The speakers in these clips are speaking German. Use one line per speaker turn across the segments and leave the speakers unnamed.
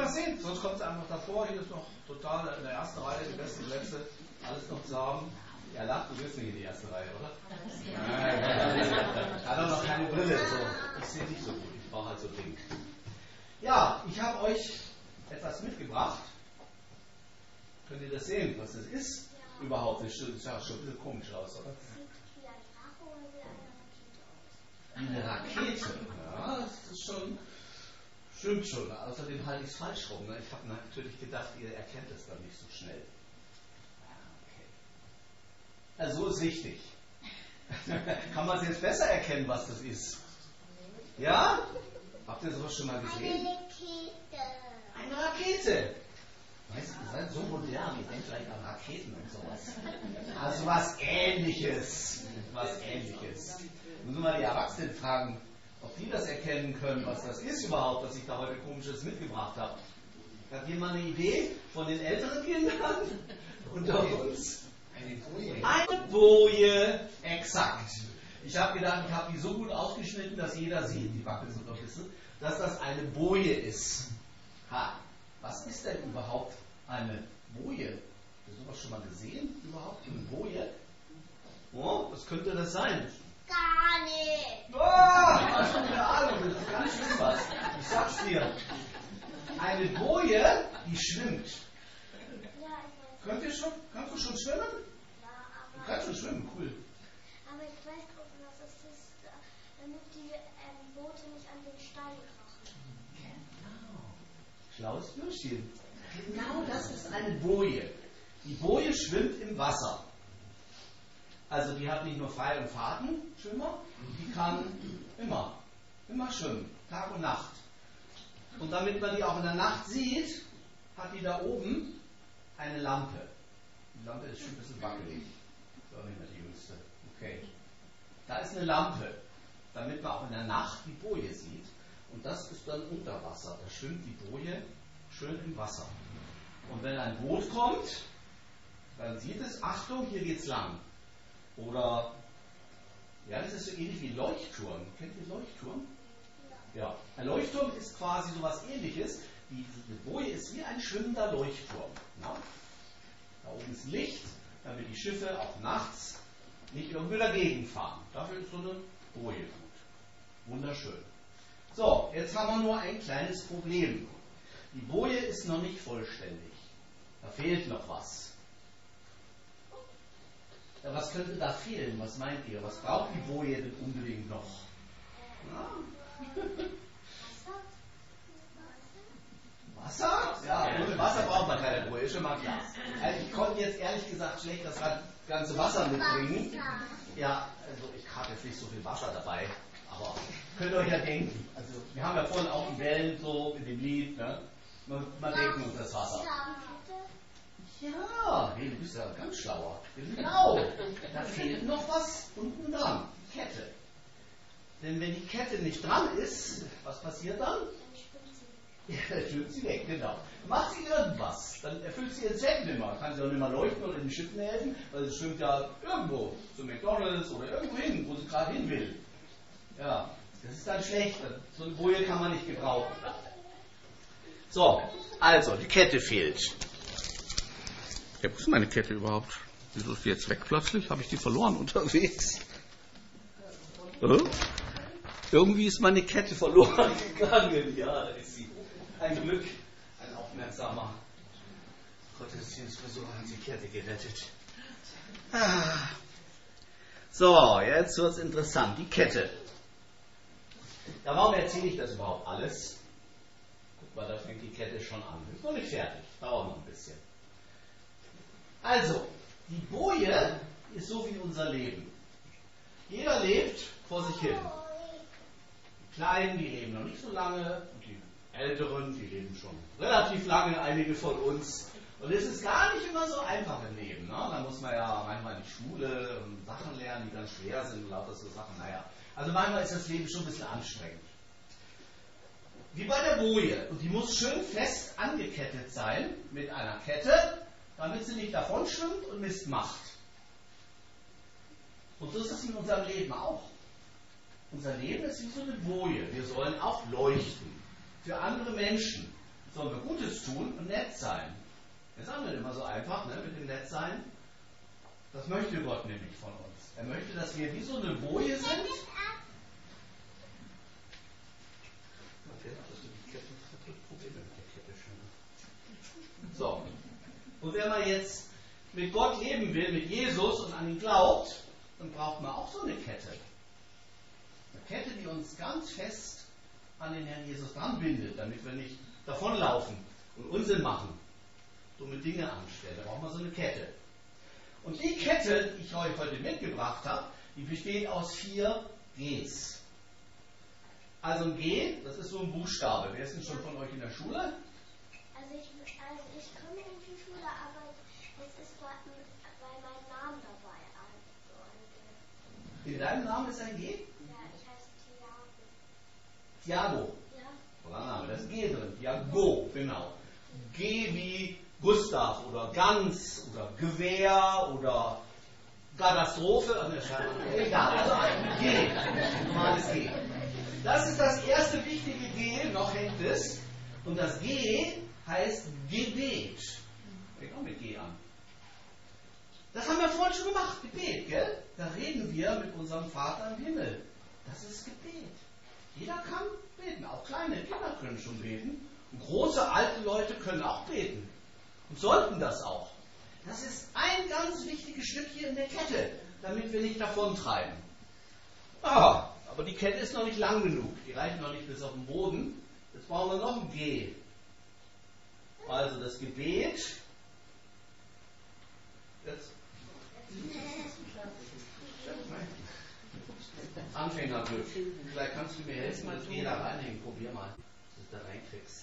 mal sehen, sonst kommt es einfach davor. Hier ist noch total in der ersten Reihe die besten Plätze. Alles noch zu haben. Ja, lacht, du bist nicht in die erste Reihe, oder? Nein, ich habe noch keine Brille. So. Ich sehe nicht so gut, ich brauche halt so Ding. Ja, ich habe euch etwas mitgebracht. Könnt ihr das sehen, was das ist? Ja. Überhaupt nicht. Das sieht ja schon ein bisschen komisch aus, oder?
Sieht wie ein Drache oder wie
Wie
eine Rakete aus?
eine Rakete. Ja, das ist schon. Stimmt schon. Außerdem halte ich es falsch rum. Ne? Ich habe natürlich gedacht, ihr erkennt es dann nicht so schnell. Okay. Also so ist richtig. Kann man es jetzt besser erkennen, was das ist? Ja? Habt ihr sowas schon mal gesehen? Eine Rakete. Weißt du, ihr seid so modern, ihr denkt vielleicht an Raketen und sowas. Also was Ähnliches. Was Ähnliches. Müssen wir mal die Erwachsenen fragen, ob die das erkennen können, was das ist überhaupt, was ich da heute Komisches mitgebracht habe. Hat jemand eine Idee von den älteren Kindern unter uns?
Eine Boje.
Eine Boje, exakt. Ich habe gedacht, ich habe die so gut ausgeschnitten, dass jeder sieht, die Wackel so ein bisschen, dass das eine Boje ist. Ha, was ist denn überhaupt eine Boje? Hast du sowas schon mal gesehen? Überhaupt eine Boje? Oh, was könnte das sein?
Gar nicht.
Oh, hast du eine Ahnung, das ist ganz schlimm was. Ich sag's dir. Eine Boje, die schwimmt.
Ja, ich weiß.
Kannst du schon schwimmen?
Ja,
Du kannst schon schwimmen, cool.
aber ich weiß auch, was es ist, damit die Boote nicht an den Stein krachen.
Genau. Schlaues Bürschchen. Genau das ist eine Boje. Die Boje schwimmt im Wasser. Also die hat nicht nur Frei- und Fahrtenschwimmer, die kann immer schwimmen, Tag und Nacht. Und damit man die auch in der Nacht sieht, hat die da oben eine Lampe. Die Lampe ist schon ein bisschen wackelig. Ist auch nicht mehr die jüngste. Okay. Da ist eine Lampe, damit man auch in der Nacht die Boje sieht. Und das ist dann unter Wasser. Da schwimmt die Boje schön im Wasser. Und wenn ein Boot kommt, dann sieht es, Achtung, hier geht's lang. Oder, ja, das ist so ähnlich wie Leuchtturm. Kennt ihr Leuchtturm? Ja. Ein Leuchtturm ist quasi so was Ähnliches. Die Boje ist wie ein schwimmender Leuchtturm. Na? Da oben ist Licht, damit die Schiffe auch nachts nicht irgendwie dagegen fahren. Dafür ist so eine Boje gut. Wunderschön. So, jetzt haben wir nur ein kleines Problem. Die Boje ist noch nicht vollständig. Da fehlt noch was. Ja, was könnte da fehlen? Was meint ihr? Was braucht die Boje denn unbedingt noch? Ja? Wasser? Ja, ohne Wasser braucht man keine Boje, ist schon mal klar. Also ich konnte jetzt ehrlich gesagt schlecht das ganze Wasser mitbringen. Ja, also ich habe jetzt nicht so viel Wasser dabei, aber könnt ihr euch ja denken. Also wir haben ja vorhin auch die Wellen so in dem Lied, ne? Man denkt uns das Wasser. Ja, hey, du bist ja ganz schlauer. Genau, da fehlt noch was unten dran, die Kette. Denn wenn die Kette nicht dran ist, was passiert dann? Ja, dann schwimmt sie weg, genau. Macht sie irgendwas, dann erfüllt sie ihren Zweck nicht mehr. Kann sie auch nicht mehr leuchten oder den Schiffen helfen, weil sie schwimmt ja irgendwo, zu McDonalds oder irgendwo hin, wo sie gerade hin will. Ja, das ist dann schlecht. So eine Boje kann man nicht gebrauchen. So, also, die Kette fehlt. Ja, wo ist meine Kette überhaupt? Wieso ist die jetzt weg plötzlich? Habe ich die verloren unterwegs? Irgendwie ist meine Kette verloren gegangen. Ja, da ist sie. Ein Glück, ein aufmerksamer Gottesdienstbesucher hat die Kette gerettet. So, jetzt wird es interessant. Die Kette. Ja, warum erzähle ich das überhaupt alles? Guck mal, da fängt die Kette schon an. Ist noch nicht fertig. Dauert noch ein bisschen. Also, die Boje ist so wie unser Leben. Jeder lebt vor sich hin. Die Kleinen, die leben noch nicht so lange, und die Älteren, die leben schon relativ lange, einige von uns. Und es ist gar nicht immer so einfach im Leben. Ne? Da muss man ja manchmal in die Schule und Sachen lernen, die ganz schwer sind und lauter so Sachen. Naja, also manchmal ist das Leben schon ein bisschen anstrengend. Wie bei der Boje. Und die muss schön fest angekettet sein mit einer Kette, damit sie nicht davon schwimmt und Mist macht. Und so ist es in unserem Leben auch. Unser Leben ist wie so eine Boje. Wir sollen auch leuchten. Für andere Menschen. sollen wir Gutes tun und nett sein. Das sagen wir immer so einfach, ne, mit dem Nettsein. Das möchte Gott nämlich von uns. Er möchte, dass wir wie so eine Boje sind. So. Und wenn man jetzt mit Gott leben will, mit Jesus und an ihn glaubt, dann braucht man auch so eine Kette. Eine Kette, die uns ganz fest an den Herrn Jesus dran bindet, damit wir nicht davonlaufen und Unsinn machen, dumme Dinge anstellen. Da braucht man so eine Kette. Und die Kette, die ich euch heute mitgebracht habe, die besteht aus 4 Gs. Also ein G, das ist so ein Buchstabe. Wer ist denn schon von euch in der Schule?
Also ich komme in die Schule, aber es ist bei meinem Namen dabei.
In deinem Namen ist ein G?
Ja, ich heiße Thiago.
Thiago.
Ja.
Toller Name, da ist ein G drin. Thiago, genau. G wie Gustav oder Gans oder Gewehr oder Katastrophe. Egal, also ein G. Normales G. Das ist das erste wichtige G, noch hängt es. Und das G heißt Gebet. Fängt auch mit G an. Das haben wir vorhin schon gemacht, Gebet, gell? Da reden wir mit unserem Vater im Himmel. Das ist Gebet. Jeder kann beten, auch kleine Kinder können schon beten. Und große, alte Leute können auch beten. Und sollten das auch. Das ist ein ganz wichtiges Stück hier in der Kette, damit wir nicht davontreiben. Aber die Kette ist noch nicht lang genug. Die reicht noch nicht bis auf den Boden. Jetzt brauchen wir noch ein G. Also das Gebet. Jetzt. Anfängerglück. Vielleicht kannst du mir helfen, das G da reinhängen. Probier mal, dass du da reinkriegst.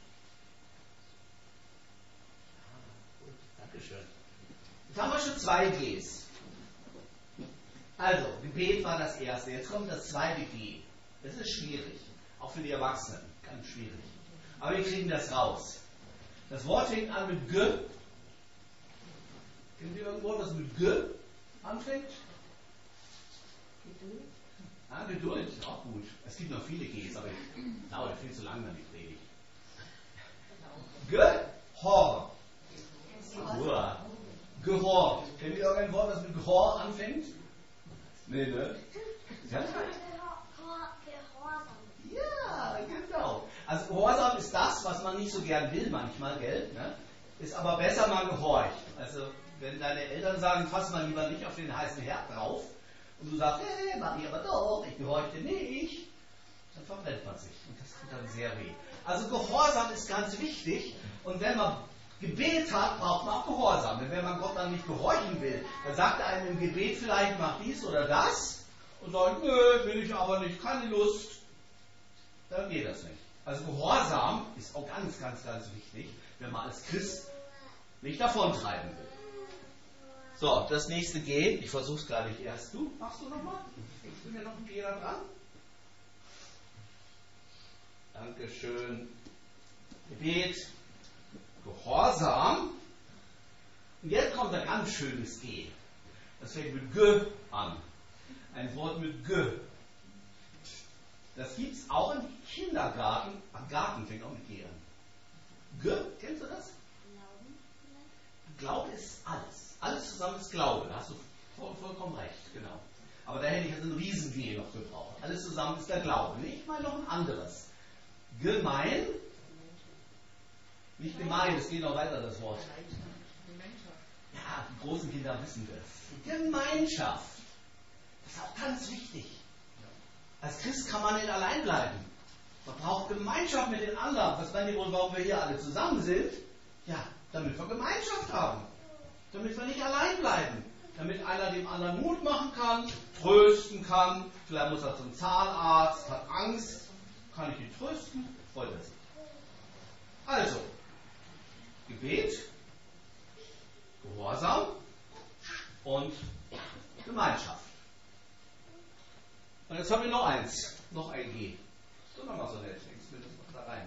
Gut, Dankeschön. Jetzt haben wir schon 2 Gs. Also, Gebet war das erste. Jetzt kommt das zweite G. Das ist schwierig. Auch für die Erwachsenen. Ganz schwierig. Aber wir kriegen das raus. Das Wort fängt an mit G. Kennt ihr irgendwo, das mit G anfängt? Geduld. Ah, Geduld ist auch gut. Es gibt noch viele Gs, aber ich dauert viel zu lang dann die Predigt. Gehor. Gehor. Kennt ihr irgendein Wort, das mit Gehor anfängt? Nee, ne? Ja?
Gehorsam.
Ja, genau. Also Gehorsam ist das, was man nicht so gern will manchmal, gell? Ne? Ist aber besser, man gehorcht. Also wenn deine Eltern sagen, fass mal lieber nicht auf den heißen Herd drauf und du sagst, hey, mach ich aber doch, ich gehorchte nicht, dann verbrennt man sich und das tut dann sehr weh. Also Gehorsam ist ganz wichtig und wenn man Gebet hat, braucht man auch Gehorsam. Denn wenn man Gott dann nicht gehorchen will, dann sagt er einem im Gebet vielleicht, mach dies oder das und sagt, nö, will ich aber nicht, keine Lust. Dann geht das nicht. Also Gehorsam ist auch ganz, ganz, ganz wichtig, wenn man als Christ nicht davontreiben will. So, das nächste G, ich versuche es gar nicht erst. Du, machst du nochmal? Kriegst du mir noch ein G da dran? Dankeschön. Gebet. Gehorsam. Und jetzt kommt ein ganz schönes G. Das fängt mit G an. Ein Wort mit G. Das gibt es auch im Kindergarten. Am Garten fängt auch mit G an. G, kennst du das? Glaube ist alles. Alles zusammen ist Glaube. Da hast du vollkommen recht, genau. Aber da hätte ich jetzt ein Riesen-G noch gebraucht. Alles zusammen ist der Glaube. Nee, ich meine noch ein anderes. Gemein. Nicht gemein, es geht noch weiter, das Wort. Ja, die großen Kinder wissen das. Gemeinschaft. Das ist auch ganz wichtig. Als Christ kann man nicht allein bleiben. Man braucht Gemeinschaft mit den anderen. Was meint ihr wohl, warum wir hier alle zusammen sind? Ja, damit wir Gemeinschaft haben. Damit wir nicht allein bleiben. Damit einer dem anderen Mut machen kann, trösten kann. Vielleicht muss er zum Zahnarzt, hat Angst. Kann ich ihn trösten? Freut er sich. Also, Gebet, Gehorsam und Gemeinschaft. Und jetzt haben wir noch eins, noch ein G. So, nochmal so nett, hängst mir das noch da rein.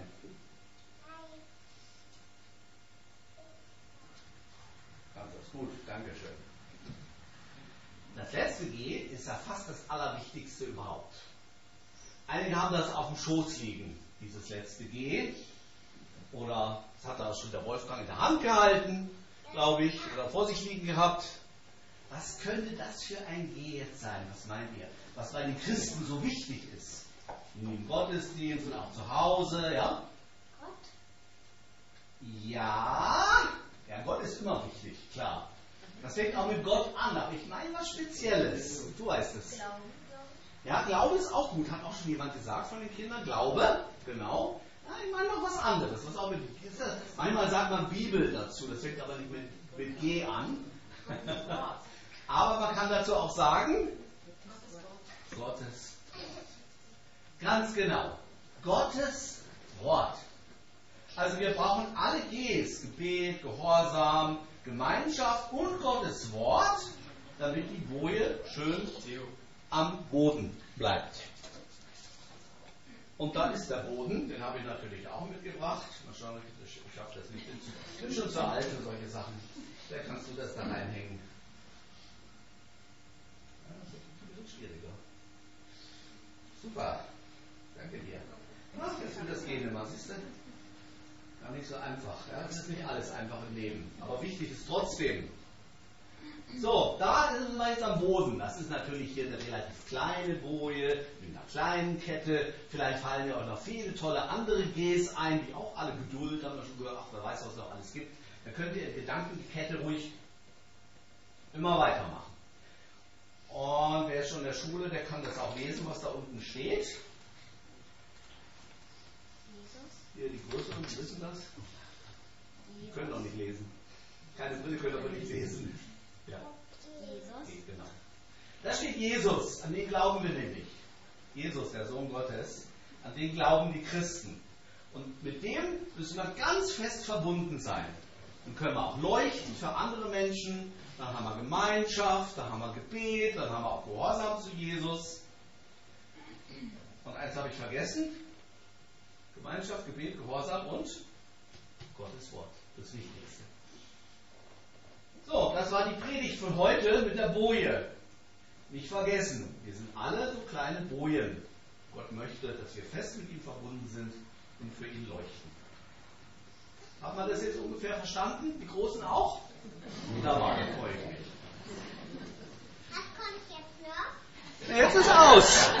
Ganz gut, Dankeschön. Das letzte G ist ja fast das Allerwichtigste überhaupt. Einige haben das auf dem Schoß liegen, dieses letzte G. Oder das hat da schon der Wolfgang in der Hand gehalten, glaube ich, oder vor sich liegen gehabt. Was könnte das für ein G jetzt sein? Was meint ihr? Was bei den Christen so wichtig ist? Im Gottesdienst und auch zu Hause, ja?
Gott?
Ja, Gott ist immer wichtig, klar. Das fängt auch mit Gott an, aber ich meine was Spezielles. Du weißt es.
Glauben.
Ja, Glaube ist auch gut, hat auch schon jemand gesagt von den Kindern. Glaube, genau. Ja, ich meine noch was anderes. Was auch mit, manchmal sagt man Bibel dazu, das fängt aber nicht mit G an. Aber man kann dazu auch sagen, Gottes. Ganz genau. Gottes Wort. Also wir brauchen alle Gs, Gebet, Gehorsam, Gemeinschaft und Gottes Wort, damit die Boje schön am Boden bleibt. Und dann ist der Boden, den habe ich natürlich auch mitgebracht. Mal schauen, ich schaffe das nicht. Ich bin schon zu alt für solche Sachen. Vielleicht kannst du das da reinhängen. Ja, das ist ein bisschen schwieriger. Super. Danke dir. Ach, jetzt wird das gehen immer, siehst du? Gar nicht so einfach. Ja? Das ist nicht alles einfach im Leben. Aber wichtig ist trotzdem. So, da sind wir jetzt am Boden. Das ist natürlich hier eine relativ kleine Boje mit einer kleinen Kette. Vielleicht fallen ja auch noch viele tolle andere Gs ein, die auch alle Geduld haben wir schon gehört. Ach, wer weiß, was es noch alles gibt. Dann könnt ihr in Gedanken die Kette ruhig immer weitermachen. Und wer ist schon in der Schule, der kann das auch lesen, was da unten steht. Hier, die Größeren, die wissen das. Die können doch nicht lesen. Keine Brille können aber nicht lesen. Ja.
Jesus.
Genau. Da steht Jesus, an den glauben wir nämlich. Jesus, der Sohn Gottes, an den glauben die Christen. Und mit dem müssen wir ganz fest verbunden sein. Dann können wir auch leuchten für andere Menschen, dann haben wir Gemeinschaft, dann haben wir Gebet, dann haben wir auch Gehorsam zu Jesus. Und eins habe ich vergessen. Gemeinschaft, Gebet, Gehorsam und Gottes Wort. Das Wichtigste. So, das war die Predigt von heute mit der Boje. Nicht vergessen, wir sind alle so kleine Bojen. Gott möchte, dass wir fest mit ihm verbunden sind und für ihn leuchten. Hat man das jetzt ungefähr verstanden? Die Großen auch? Wunderbar, dann freue ich mich.
Was kommt jetzt noch?
Jetzt ist aus!